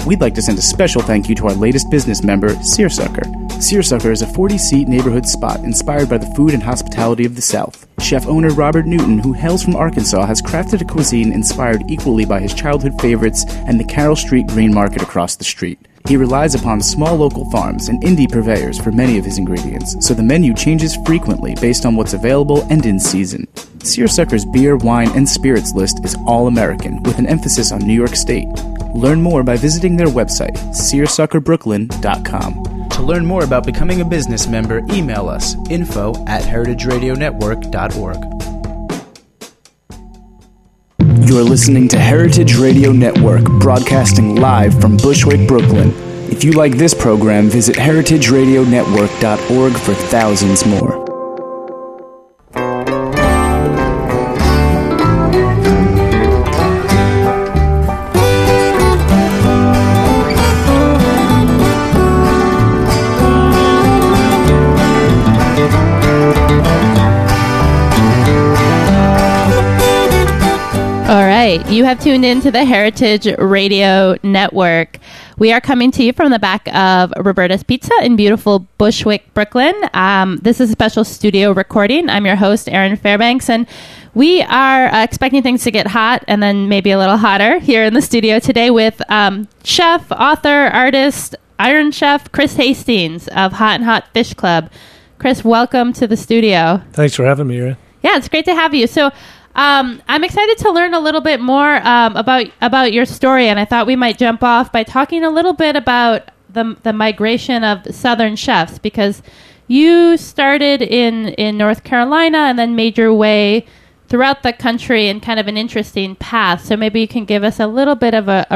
We'd like to send a special thank you to our latest business member, Searsucker. Searsucker is a 40-seat neighborhood spot inspired by the food and hospitality of the South. Chef-owner Robert Newton, who hails from Arkansas, has crafted a cuisine inspired equally by his childhood favorites and the Carroll Street Green Market across the street. He relies upon small local farms and indie purveyors for many of his ingredients, so the menu changes frequently based on what's available and in season. Searsucker's beer, wine, and spirits list is all American, with an emphasis on New York State. Learn more by visiting their website, searsuckerbrooklyn.com. To learn more about becoming a business member, email us, info@heritageradionetwork.org. You're listening to Heritage Radio Network, broadcasting live from Bushwick, Brooklyn. If you like this program, visit heritageradionetwork.org for thousands more. You have tuned in to the Heritage Radio Network. We are coming to you from the back of Roberta's Pizza in beautiful Bushwick, Brooklyn. This is a special studio recording. I'm your host, Erin Fairbanks, and we are expecting things to get hot and then maybe a little hotter here in the studio today with chef, author, artist, Iron Chef Chris Hastings of Hot and Hot Fish Club. Chris, welcome to the studio. Thanks for having me, Erin. Yeah, it's great to have you. So I'm excited to learn a little bit more about your story, and I thought we might jump off by talking a little bit about the migration of Southern chefs, because you started in North Carolina and then made your way throughout the country in kind of an interesting path. So maybe you can give us a little bit of a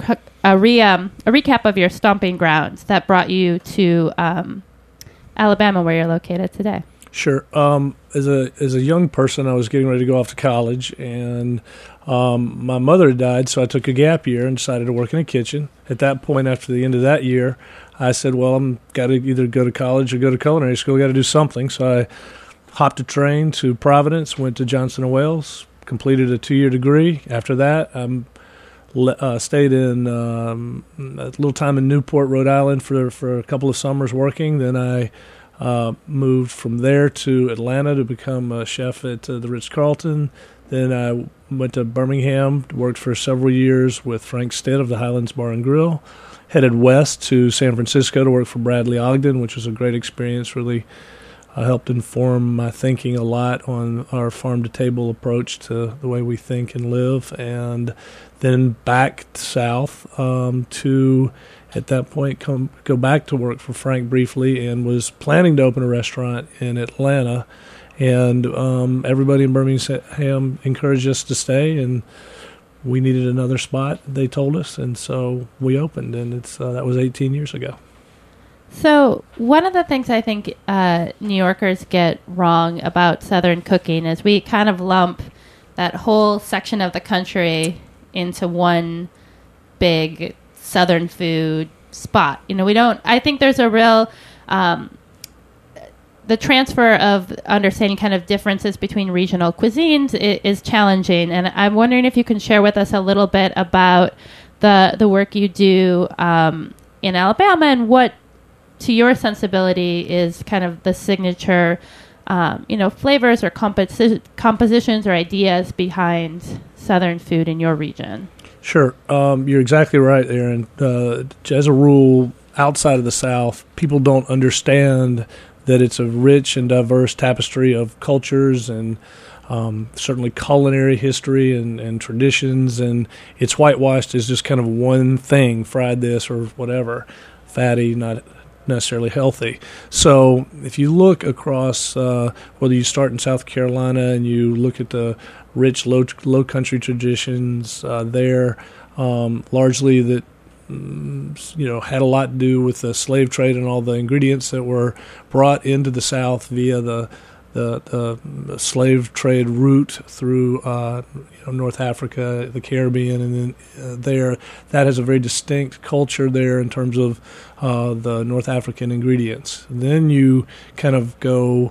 recap of your stomping grounds that brought you to Alabama, where you're located today. Sure. As a young person, I was getting ready to go off to college, and my mother had died, so I took a gap year and decided to work in a kitchen. At that point, after the end of that year, I said, well, I'm got to either go to college or go to culinary school. Got to do something. So I hopped a train to Providence, went to Johnson & Wales, completed a 2-year degree. After that, I stayed in a little time in Newport, Rhode Island for a couple of summers working. Then I moved from there to Atlanta to become a chef at the Ritz-Carlton. Then I went to Birmingham, worked for several years with Frank Stitt of the Highlands Bar and Grill. Headed west to San Francisco to work for Bradley Ogden, which was a great experience. Really helped inform my thinking a lot on our farm-to-table approach to the way we think and live. And then back south to, at that point, go back to work for Frank briefly, and was planning to open a restaurant in Atlanta. And everybody in Birmingham encouraged us to stay, and we needed another spot, they told us, and so we opened, and that was 18 years ago. So one of the things I think New Yorkers get wrong about Southern cooking is we kind of lump that whole section of the country into one big Southern food spot. You know, I think there's a real, the transfer of understanding kind of differences between regional cuisines is challenging. And I'm wondering if you can share with us a little bit about the work you do in Alabama and what, to your sensibility, is kind of the signature, flavors or compositions or ideas behind Southern food in your region. Sure. You're exactly right, Aaron. As a rule, outside of the South, people don't understand that it's a rich and diverse tapestry of cultures and certainly culinary history and traditions, and it's whitewashed as just kind of one thing, fried this or whatever, fatty, not necessarily healthy. So if you look across, whether you start in South Carolina and you look at the rich low country traditions there, largely that had a lot to do with the slave trade and all the ingredients that were brought into the South via the slave trade route through North Africa, the Caribbean, and then that has a very distinct culture there in terms of the North African ingredients. And then you kind of go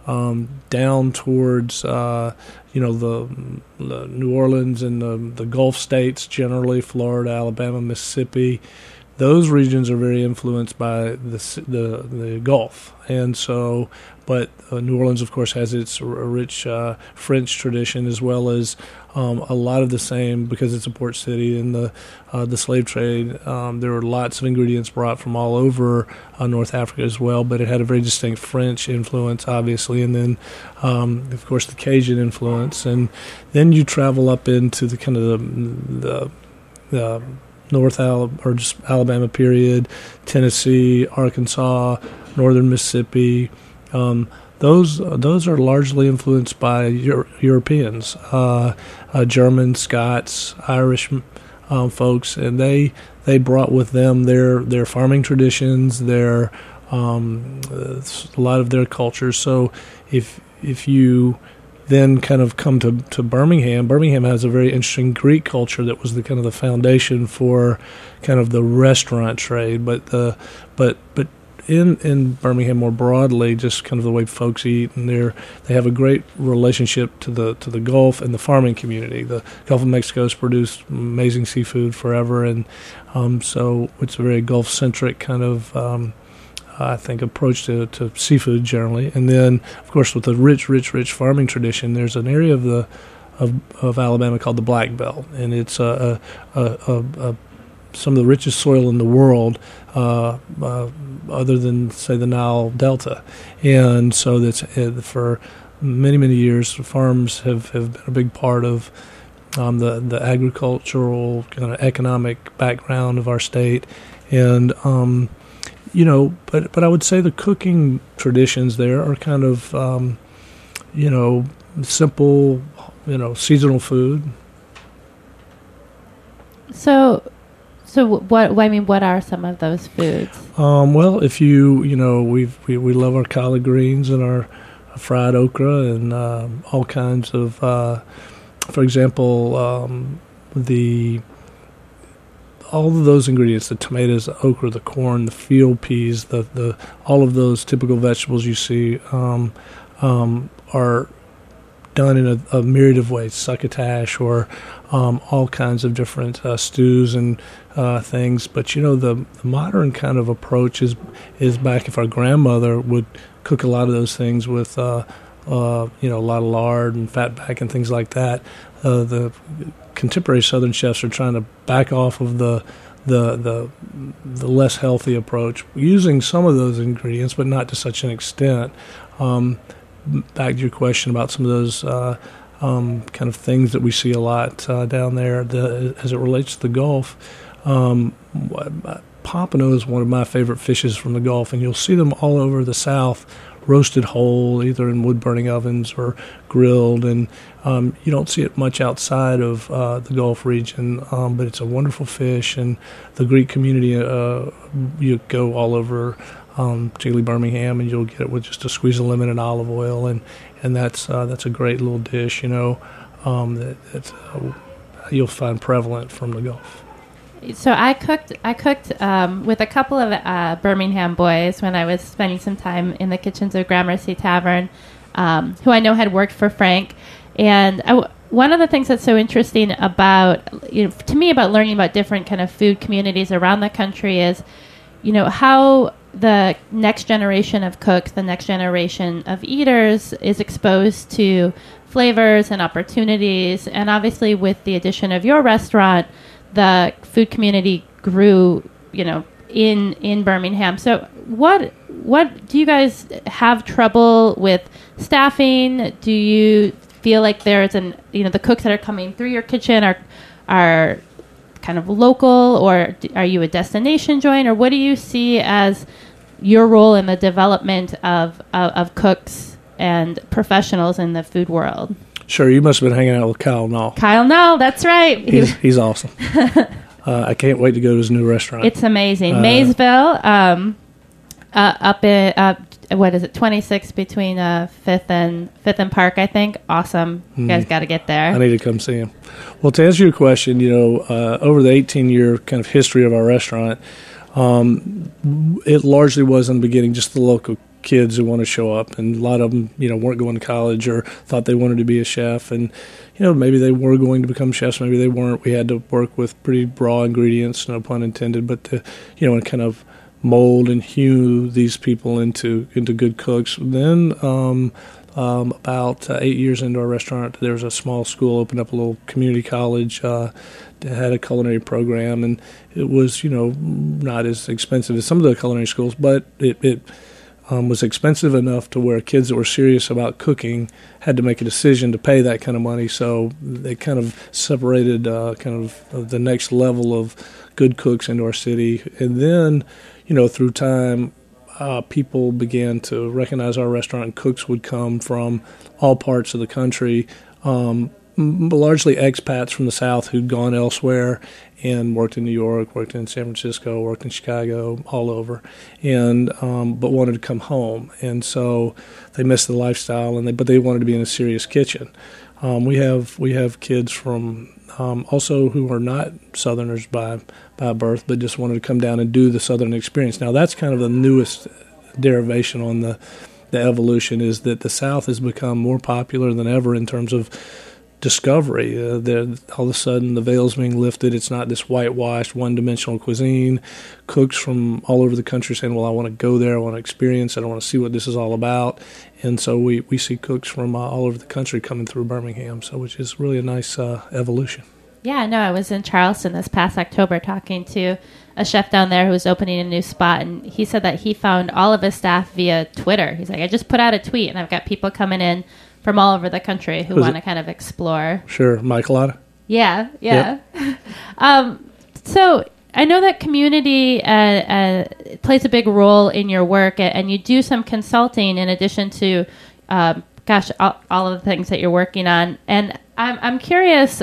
down towards the New Orleans and the Gulf states generally, Florida, Alabama, Mississippi. Those regions are very influenced by the Gulf, and so. But New Orleans, of course, has its rich French tradition, as well as a lot of the same, because it's a port city, and the slave trade. There were lots of ingredients brought from all over North Africa as well, but it had a very distinct French influence, obviously, and then, of course, the Cajun influence. And then you travel up into the kind of the North or just Alabama period, Tennessee, Arkansas, northern Mississippi. Those are largely influenced by Europeans, Germans, Scots, Irish folks, and they brought with them their farming traditions, a lot of their cultures. So if you then kind of come to Birmingham. Birmingham has a very interesting Greek culture that was the kind of the foundation for kind of the restaurant trade, but in Birmingham more broadly, just kind of the way folks eat, and they have a great relationship to the Gulf and the farming community. The Gulf of Mexico has produced amazing seafood forever, and so it's a very Gulf-centric kind of I think approach to seafood generally. And then, of course, with the rich farming tradition, there's an area of Alabama called the Black Belt, and it's some of the richest soil in the world, other than, say, the Nile Delta. And so that's for many years, farms have been a big part of the agricultural kind of economic background of our state. And but I would say the cooking traditions there are kind of simple, seasonal food. So what are some of those foods? Well, if we love our collard greens and our fried okra and all kinds of, for example, all of those ingredients, the tomatoes, the okra, the corn, the field peas, the all of those typical vegetables you see are done in a myriad of ways, succotash or all kinds of different stews and things. But the modern kind of approach is back if our grandmother would cook a lot of those things with a lot of lard and fat back and things like that. The contemporary Southern chefs are trying to back off of the less healthy approach, using some of those ingredients, but not to such an extent. Back to your question about some of those kind of things that we see a lot down there as it relates to the Gulf. Pompano is one of my favorite fishes from the Gulf, and you'll see them all over the South, roasted whole, either in wood-burning ovens or grilled, and you don't see it much outside of the Gulf region, but it's a wonderful fish, and the Greek community, you go all over particularly Birmingham, and you'll get it with just a squeeze of lemon and olive oil, and that's a great little dish, that you'll find prevalent from the Gulf. So I cooked with a couple of Birmingham boys when I was spending some time in the kitchens of Gramercy Tavern, who I know had worked for Frank. And one of the things that's so interesting about, to me, about learning about different kind of food communities around the country is, how the next generation of cooks, the next generation of eaters is exposed to flavors and opportunities. And obviously with the addition of your restaurant, the food community grew, in Birmingham. So what do you guys have trouble with staffing? Do you feel like there's the cooks that are coming through your kitchen are kind of local, or are you a destination joint, or what do you see as your role in the development of cooks and professionals in the food world? Sure, you must have been hanging out with Kyle Nall. Kyle Nall, that's right. He's awesome. I can't wait to go to his new restaurant. It's amazing. Maysville, up in, what is it, 26 between 5th and Park, I think. Awesome. You guys got to get there. I need to come see him. Well, to answer your question, over the 18-year kind of history of our restaurant, it largely was in the beginning just the local kids who want to show up, and a lot of them, weren't going to college or thought they wanted to be a chef, and maybe they were going to become chefs, maybe they weren't. We had to work with pretty raw ingredients, no pun intended, but to kind of mold and hew these people into good cooks. Then about 8 years into our restaurant, there was a small school, opened up a little community college that had a culinary program, and it was not as expensive as some of the culinary schools, but it was expensive enough to where kids that were serious about cooking had to make a decision to pay that kind of money. So they kind of separated the next level of good cooks into our city. And then, through time, people began to recognize our restaurant, and cooks would come from all parts of the country, largely expats from the South who'd gone elsewhere and worked in New York, worked in San Francisco, worked in Chicago, all over, and but wanted to come home. And so they missed the lifestyle, but they wanted to be in a serious kitchen. We have kids from also who are not Southerners by birth, but just wanted to come down and do the Southern experience. Now that's kind of the newest derivation on the evolution, is that the South has become more popular than ever in terms of discovery. All of a sudden, the veil's being lifted. It's not this whitewashed, one-dimensional cuisine. Cooks from all over the country saying, well, I want to go there, I want to experience it, I want to see what this is all about. And so we see cooks from all over the country coming through Birmingham, which is really a nice evolution. Yeah, no, I was in Charleston this past October talking to a chef down there who was opening a new spot, and he said that he found all of his staff via Twitter. He's like, I just put out a tweet, and I've got people coming in from all over the country who want to kind of explore. Sure, Michelada? Yeah. So I know that community plays a big role in your work, and you do some consulting in addition to, all of the things that you're working on. And I'm curious,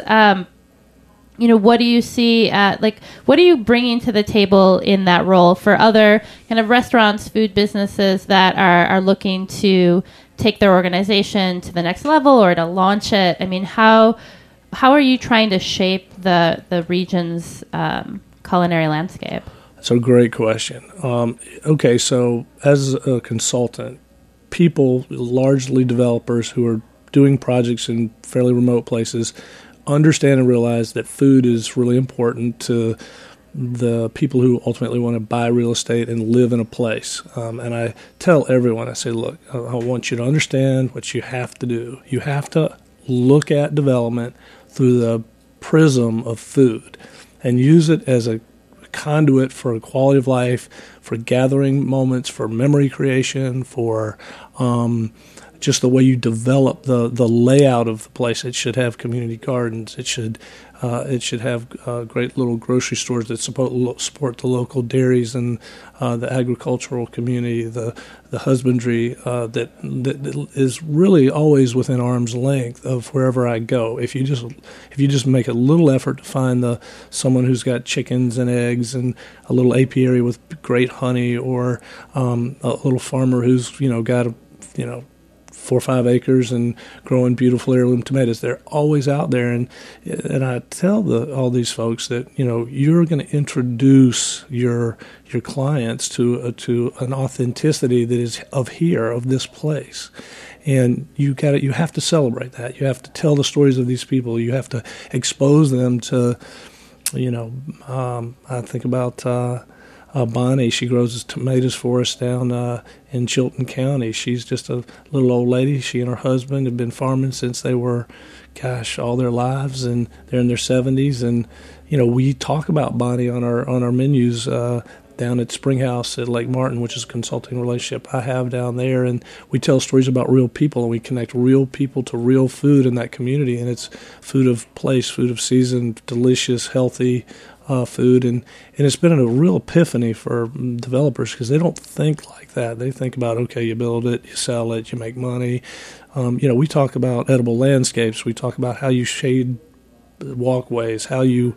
what do you see, what are you bringing to the table in that role for other kind of restaurants, food businesses that are looking to take their organization to the next level or to launch it? I mean, how are you trying to shape the region's culinary landscape? That's a great question. Okay, so as a consultant, people, largely developers who are doing projects in fairly remote places, understand and realize that food is really important to the people who ultimately want to buy real estate and live in a place. And I tell everyone, I say, look, I want you to understand what you have to do. You have to look at development through the prism of food and use it as a conduit for a quality of life, for gathering moments, for memory creation, for just the way you develop the layout of the place. It should have community gardens. It should have great little grocery stores that support the local dairies and the agricultural community, the husbandry that is really always within arm's length of wherever I go. If you just make a little effort to find someone who's got chickens and eggs and a little apiary with great honey, or a little farmer who's got 4 or 5 acres and growing beautiful heirloom tomatoes. They're always out there, and I tell all these folks that you're going to introduce your clients to an authenticity that is of this place, and you have to celebrate that. You have to tell the stories of these people. You have to expose them to I think about Bonnie. She grows tomatoes for us down in Chilton County. She's just a little old lady. She and her husband have been farming since they were, all their lives, and they're in their 70s. And we talk about Bonnie on our menus down at Springhouse at Lake Martin, which is a consulting relationship I have down there. And we tell stories about real people, and we connect real people to real food in that community. And it's food of place, food of season, delicious, healthy food, and it's been a real epiphany for developers, because they don't think like that. They think about, okay, you build it, you sell it, you make money. We talk about edible landscapes. We talk about how you shade walkways, how you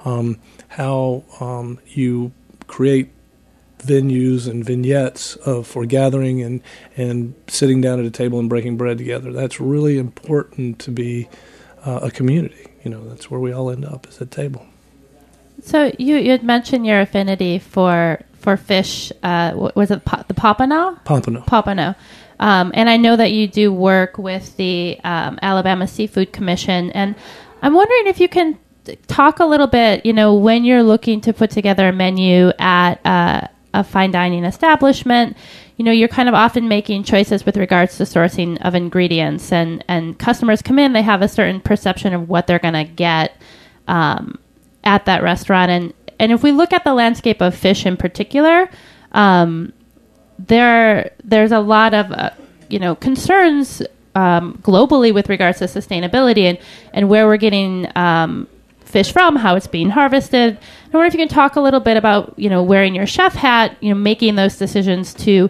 create venues and vignettes for gathering and sitting down at a table and breaking bread together. That's really important to be a community. That's where we all end up, is at table. So you had mentioned your affinity for fish. Was it the pompano? Pompano. And I know that you do work with the Alabama Seafood Commission, and I'm wondering if you can talk a little bit, when you're looking to put together a menu at a fine dining establishment, you're kind of often making choices with regards to sourcing of ingredients, and customers come in, they have a certain perception of what they're going to get at that restaurant. And if we look at the landscape of fish in particular, there's a lot of concerns globally with regards to sustainability and where we're getting fish from, how it's being harvested. I wonder if you can talk a little bit about wearing your chef hat, making those decisions to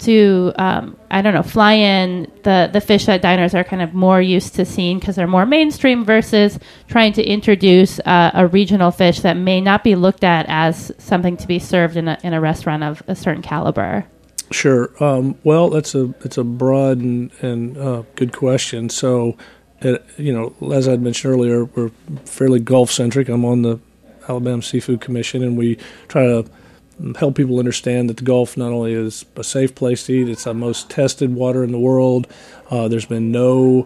fly in the fish that diners are kind of more used to seeing because they're more mainstream, versus trying to introduce a regional fish that may not be looked at as something to be served in a restaurant of a certain caliber. Sure. Well, it's a broad and good question. So, as I'd mentioned earlier, we're fairly Gulf-centric. I'm on the Alabama Seafood Commission, and we try to help people understand that the Gulf not only is a safe place to eat, it's the most tested water in the world. There's been no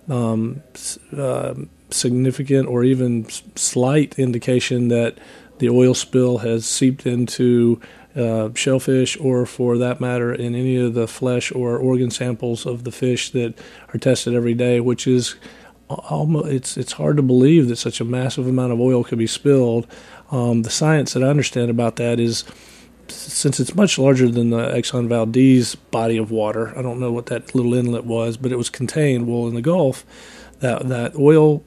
significant or even slight indication that the oil spill has seeped into shellfish, or for that matter, in any of the flesh or organ samples of the fish that are tested every day, which is almost, it's hard to believe that such a massive amount of oil could be spilled. The science that I understand about that is, since it's much larger than the Exxon Valdez body of water, I don't know what that little inlet was, but it was contained. Well, in the Gulf, that oil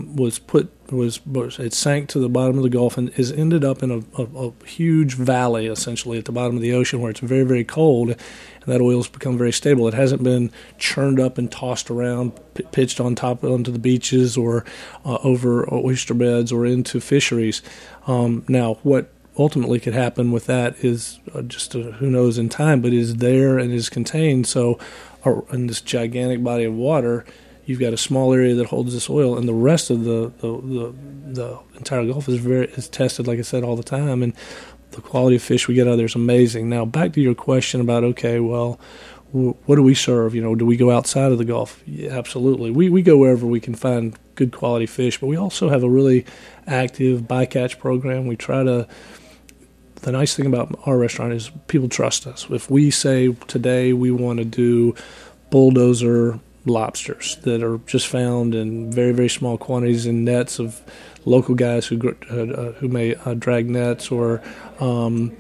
it sank to the bottom of the Gulf and has ended up in a huge valley, essentially, at the bottom of the ocean, where it's very, very cold, and that oil has become very stable. It hasn't been churned up and tossed around, pitched on top onto the beaches or over oyster beds or into fisheries. Now, what ultimately could happen with that is who knows in time, but is there and is contained. So in this gigantic body of water, you've got a small area that holds this oil, and the rest of the entire Gulf is tested, like I said, all the time, and the quality of fish we get out of there is amazing. Now, back to your question about, okay, well, what do we serve? Do we go outside of the Gulf? Yeah, absolutely. We go wherever we can find good quality fish, but we also have a really active bycatch program. We try to. The nice thing about our restaurant is people trust us. If we say today we want to do bulldozer lobsters that are just found in very, very small quantities in nets of local guys who may drag nets, or and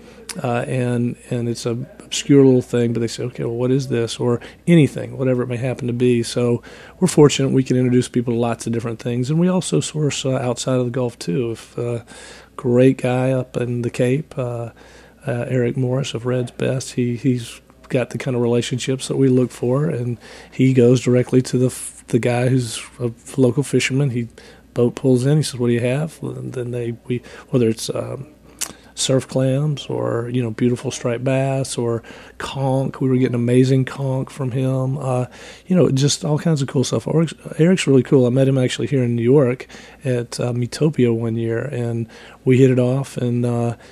it's a obscure little thing, but they say, okay, well, what is this? Or anything, whatever it may happen to be. So we're fortunate we can introduce people to lots of different things, and we also source outside of the Gulf too. If great guy up in the Cape, Eric Morris of Red's Best, he's got the kind of relationships that we look for, and he goes directly to the guy who's a local fisherman. He boat pulls in, he says, what do you have? And then whether it's surf clams or beautiful striped bass or conch, we were getting amazing conch from him, just all kinds of cool stuff. Eric's really cool. I met him actually here in New York at Metopia one year, and we hit it off. And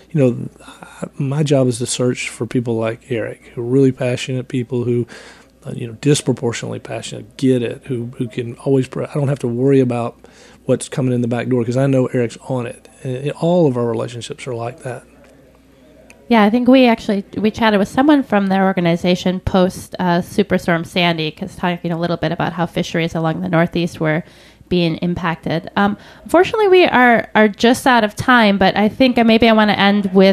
my job is to search for people like Eric, who are really passionate people who disproportionately passionate, get it, who can always I don't have to worry about what's coming in the back door, because I know Eric's on it. And all of our relationships are like that. Yeah, I think we chatted with someone from their organization post Superstorm Sandy, because talking a little bit about how fisheries along the Northeast were being impacted. Unfortunately, we are just out of time, but I think maybe I want to end with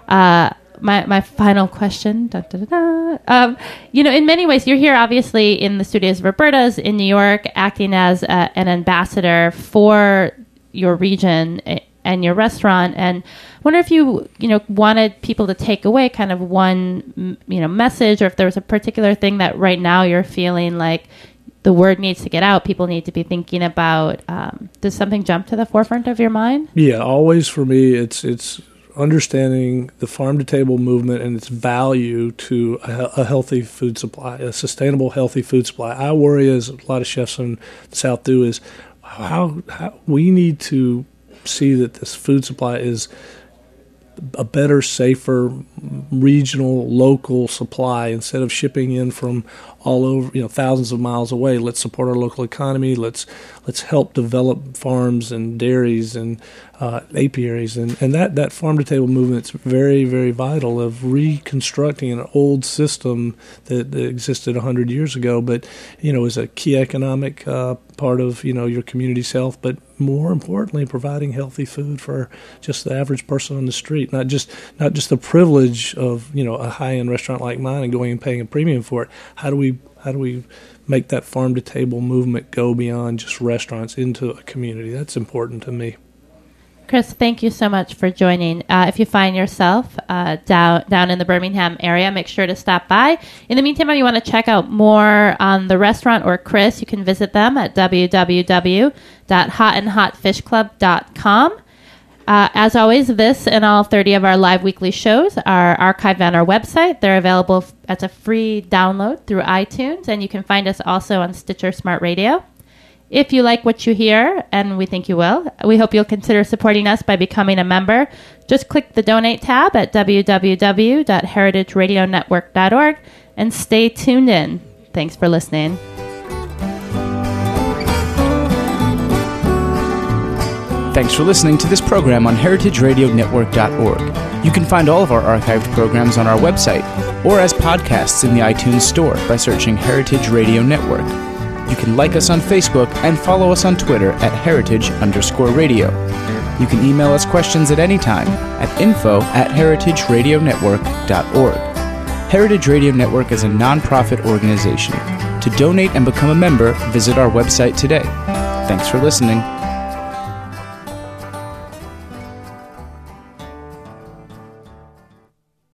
my final question. Da, da, da, da. In many ways, you're here obviously in the studios of Roberta's in New York, acting as an ambassador for your region and your restaurant. And I wonder if you wanted people to take away kind of one message, or if there was a particular thing that right now you're feeling like the word needs to get out, people need to be thinking about. Does something jump to the forefront of your mind? Yeah, always for me, it's understanding the farm-to-table movement and its value to a healthy food supply, a sustainable, healthy food supply. I worry, as a lot of chefs in the South do, is how we need to see that this food supply is a better, safer, regional, local supply instead of shipping in from all over, thousands of miles away. Let's support our local economy. Let's help develop farms and dairies and apiaries, and that farm to table movement is very, very vital of reconstructing an old system that existed 100 years ago, but is a key economic part of your community's health, but more importantly, providing healthy food for just the average person on the street, not just the privilege of a high-end restaurant like mine and going and paying a premium for it. How do we make that farm to table movement go beyond just restaurants into a community? That's important to me. Chris, thank you so much for joining. If you find yourself down in the Birmingham area, make sure to stop by. In the meantime, if you want to check out more on the restaurant or Chris, you can visit them at www.hotandhotfishclub.com. As always, this and all 30 of our live weekly shows are archived on our website. They're available as a free download through iTunes, and you can find us also on Stitcher Smart Radio. If you like what you hear, and we think you will, we hope you'll consider supporting us by becoming a member. Just click the Donate tab at www.heritageradionetwork.org and stay tuned in. Thanks for listening. Thanks for listening to this program on heritageradionetwork.org. You can find all of our archived programs on our website or as podcasts in the iTunes Store by searching Heritage Radio Network. You can like us on Facebook and follow us on Twitter at @heritage_radio. You can email us questions at any time at info@heritageradionetwork.org. Heritage Radio Network is a nonprofit organization. To donate and become a member, visit our website today. Thanks for listening.